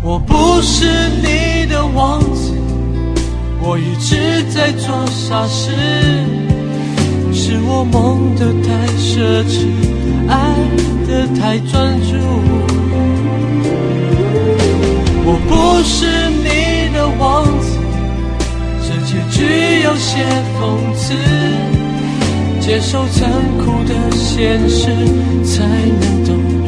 我不是你的王子，我一直在做傻事，是我梦得太奢侈，爱得太专注。我不是你的王子，这结局有些讽刺，接受残酷的现实，才能懂